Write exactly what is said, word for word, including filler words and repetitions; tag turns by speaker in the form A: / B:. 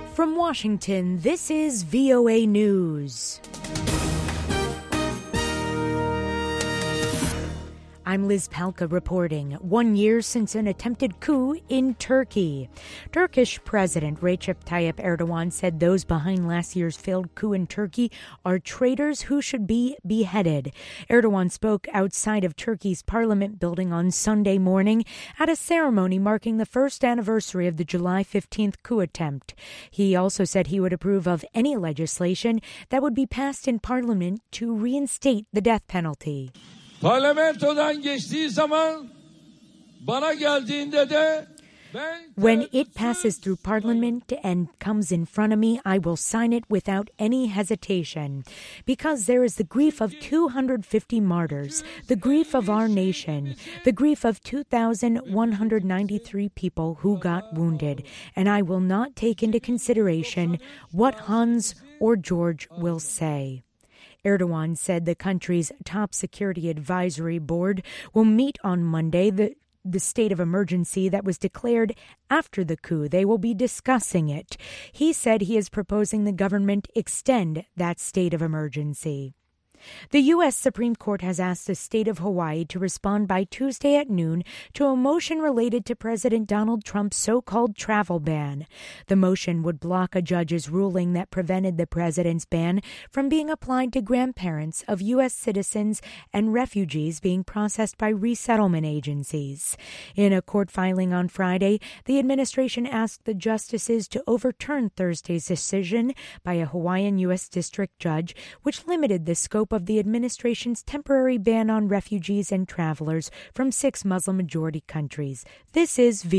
A: From Washington, this is V O A News. I'm Liz Palka reporting. One year since an attempted coup in Turkey. Turkish President Recep Tayyip Erdogan said those behind last year's failed coup in Turkey are traitors who should be beheaded. Erdogan spoke outside of Turkey's parliament building on Sunday morning at a ceremony marking the first anniversary of the July fifteenth coup attempt. He also said he would approve of any legislation that would be passed in parliament to reinstate the death penalty.
B: Parlamentodan geçtiği zaman bana geldiğinde de
A: When it passes through Parliament and comes in front of me, I will sign it without any hesitation. Because there is the grief of two hundred fifty martyrs, the grief of our nation, the grief of two thousand one hundred ninety-three people who got wounded, and I will not take into consideration what Hans or George will say. Erdogan said the country's top security advisory board will meet on Monday. The The state of emergency that was declared after the coup. They will be discussing it. He said he is proposing the government extend that state of emergency. The U S Supreme Court has asked the state of Hawaii to respond by Tuesday at noon to a motion related to President Donald Trump's so-called travel ban. The motion would block a judge's ruling that prevented the president's ban from being applied to grandparents of U S citizens and refugees being processed by resettlement agencies. In a court filing on Friday, the administration asked the justices to overturn Thursday's decision by a Hawaiian U S district judge, which limited the scope of the administration's temporary ban on refugees and travelers from six Muslim-majority countries. This is V